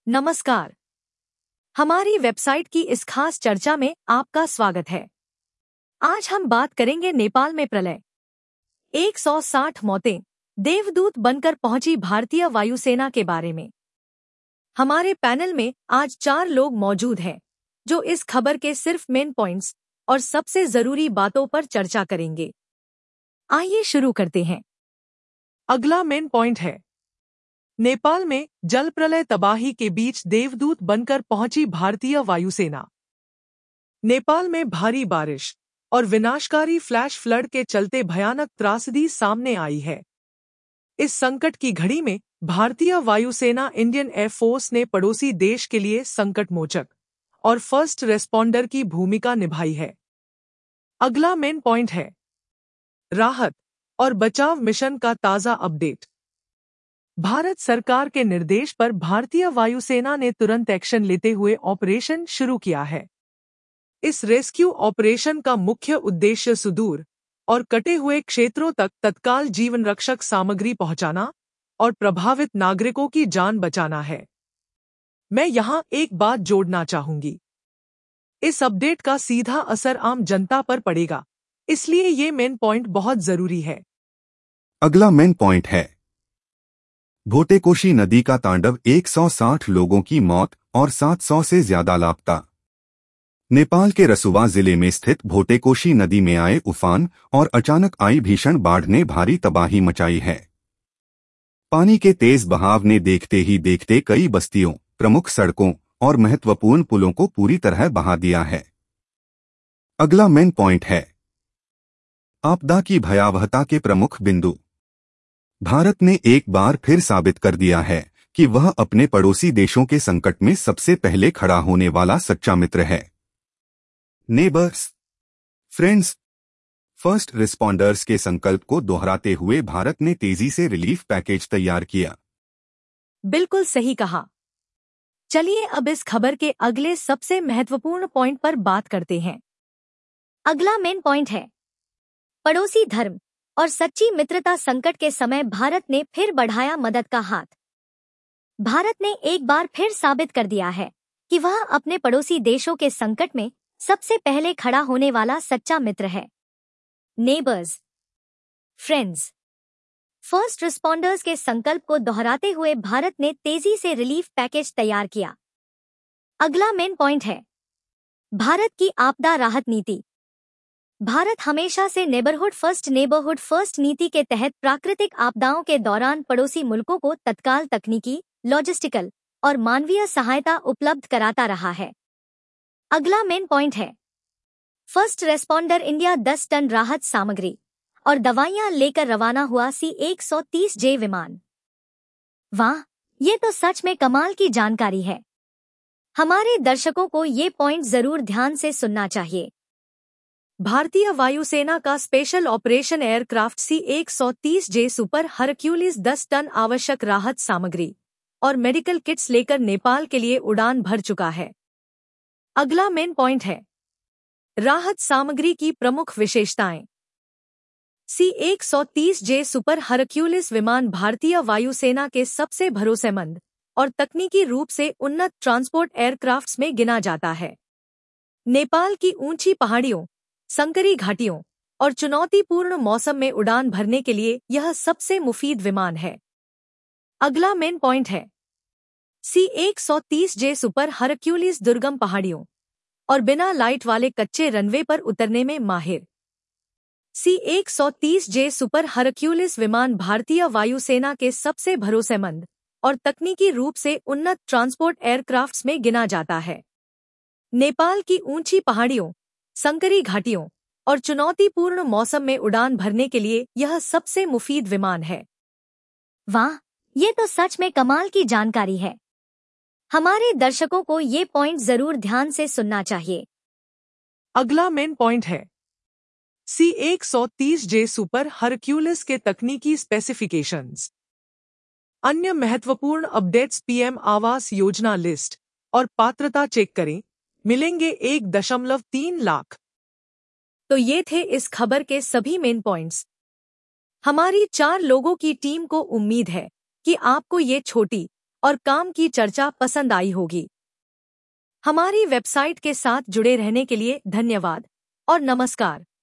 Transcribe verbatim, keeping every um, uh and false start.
नमस्कार। हमारी वेबसाइट की इस खास चर्चा में आपका स्वागत है। आज हम बात करेंगे नेपाल में प्रलय, एक सौ साठ मौतें, देवदूत बनकर पहुंची भारतीय वायुसेना के बारे में। हमारे पैनल में आज चार लोग मौजूद हैं जो इस खबर के सिर्फ मेन पॉइंट्स और सबसे जरूरी बातों पर चर्चा करेंगे। आइए शुरू करते हैं। अगला मेन पॉइंट है, नेपाल में जल प्रलय तबाही के बीच देवदूत बनकर पहुंची भारतीय वायुसेना। नेपाल में भारी बारिश और विनाशकारी फ्लैश फ्लड के चलते भयानक त्रासदी सामने आई है। इस संकट की घड़ी में भारतीय वायुसेना इंडियन एयरफोर्स ने पड़ोसी देश के लिए संकट मोचक और फर्स्ट रेस्पॉन्डर की भूमिका निभाई है। अगला मेन पॉइंट है, राहत और बचाव मिशन का ताजा अपडेट। भारत सरकार के निर्देश पर भारतीय वायुसेना ने तुरंत एक्शन लेते हुए ऑपरेशन शुरू किया है। इस रेस्क्यू ऑपरेशन का मुख्य उद्देश्य सुदूर और कटे हुए क्षेत्रों तक तत्काल जीवन रक्षक सामग्री पहुंचाना और प्रभावित नागरिकों की जान बचाना है। मैं यहां एक बात जोड़ना चाहूंगी, इस अपडेट का सीधा असर आम जनता पर पड़ेगा, इसलिए ये मेन पॉइंट बहुत जरूरी है। अगला मेन पॉइंट है, भोटेकोशी नदी का तांडव, एक सौ साठ लोगों की मौत और सात सौ से ज्यादा लापता। नेपाल के रसुवा जिले में स्थित भोटेकोशी नदी में आए उफान और अचानक आई भीषण बाढ़ ने भारी तबाही मचाई है। पानी के तेज बहाव ने देखते ही देखते कई बस्तियों, प्रमुख सड़कों और महत्वपूर्ण पुलों को पूरी तरह बहा दिया है। अगला मेन पॉइंट है, आपदा की भयावहता के प्रमुख बिंदु। भारत ने एक बार फिर साबित कर दिया है कि वह अपने पड़ोसी देशों के संकट में सबसे पहले खड़ा होने वाला सच्चा मित्र है। नेबर्स, फ्रेंड्स, फर्स्ट रिस्पॉन्डर्स के संकल्प को दोहराते हुए भारत ने तेजी से रिलीफ पैकेज तैयार किया। बिल्कुल सही कहा। चलिए अब इस खबर के अगले सबसे महत्वपूर्ण पॉइंट पर बात करते हैं। अगला मेन पॉइंट है, पड़ोसी धर्म और सच्ची मित्रता। संकट के समय भारत ने फिर बढ़ाया मदद का हाथ। भारत ने एक बार फिर साबित कर दिया है कि वह अपने पड़ोसी देशों के संकट में सबसे पहले खड़ा होने वाला सच्चा मित्र है। नेबर्स, फ्रेंड्स, फर्स्ट रिस्पॉन्डर्स के संकल्प को दोहराते हुए भारत ने तेजी से रिलीफ पैकेज तैयार किया। अगला मेन पॉइंट है, भारत की आपदा राहत नीति। भारत हमेशा से नेबरहुड फर्स्ट नेबरहुड फर्स्ट नीति के तहत प्राकृतिक आपदाओं के दौरान पड़ोसी मुल्कों को तत्काल तकनीकी, लॉजिस्टिकल और मानवीय सहायता उपलब्ध कराता रहा है। अगला मेन पॉइंट है, फर्स्ट रेस्पॉन्डर इंडिया दस टन राहत सामग्री और दवाइयां लेकर रवाना हुआ सी एक सौ तीस जे विमान। वाह, ये तो सच में कमाल की जानकारी है। हमारे दर्शकों को ये पॉइंट जरूर ध्यान से सुनना चाहिए। भारतीय वायुसेना का स्पेशल ऑपरेशन एयरक्राफ्ट सी एक सौ तीस जे सुपर हरक्यूलिस दस टन आवश्यक राहत सामग्री और मेडिकल किट्स लेकर नेपाल के लिए उड़ान भर चुका है। अगला मेन पॉइंट है, राहत सामग्री की प्रमुख विशेषताएं। सी एक सौ तीस जे सुपर हरक्यूलिस विमान भारतीय वायुसेना के सबसे भरोसेमंद और तकनीकी रूप से उन्नत ट्रांसपोर्ट एयरक्राफ्ट्स में गिना जाता है। नेपाल की ऊंची पहाड़ियों, संकरी घाटियों और चुनौतीपूर्ण मौसम में उड़ान भरने के लिए यह सबसे मुफीद विमान है। अगला मेन पॉइंट है, सी एक सौ तीस जे सुपर हरक्यूलिस दुर्गम पहाड़ियों और बिना लाइट वाले कच्चे रनवे पर उतरने में माहिर। सी एक सौ तीस जे सुपर हरक्यूलिस विमान भारतीय वायुसेना के सबसे भरोसेमंद और तकनीकी रूप से उन्नत ट्रांसपोर्ट एयरक्राफ्ट्स में गिना जाता है। नेपाल की ऊंची पहाड़ियों, संकरी घाटियों और चुनौतीपूर्ण मौसम में उड़ान भरने के लिए यह सबसे मुफीद विमान है। वाह, ये तो सच में कमाल की जानकारी है। हमारे दर्शकों को ये पॉइंट जरूर ध्यान से सुनना चाहिए। अगला मेन पॉइंट है, सी एक सौ तीस जे सुपर हरक्यूलिस के तकनीकी स्पेसिफिकेशंस। अन्य महत्वपूर्ण updates, PM Awas Yojana list और पात्रता चेक करें, मिलेंगे एक दशमलव तीन लाख। तो ये थे इस खबर के सभी मेन पॉइंट्स। हमारी चार लोगों की टीम को उम्मीद है कि आपको ये छोटी और काम की चर्चा पसंद आई होगी। हमारी वेबसाइट के साथ जुड़े रहने के लिए धन्यवाद और नमस्कार।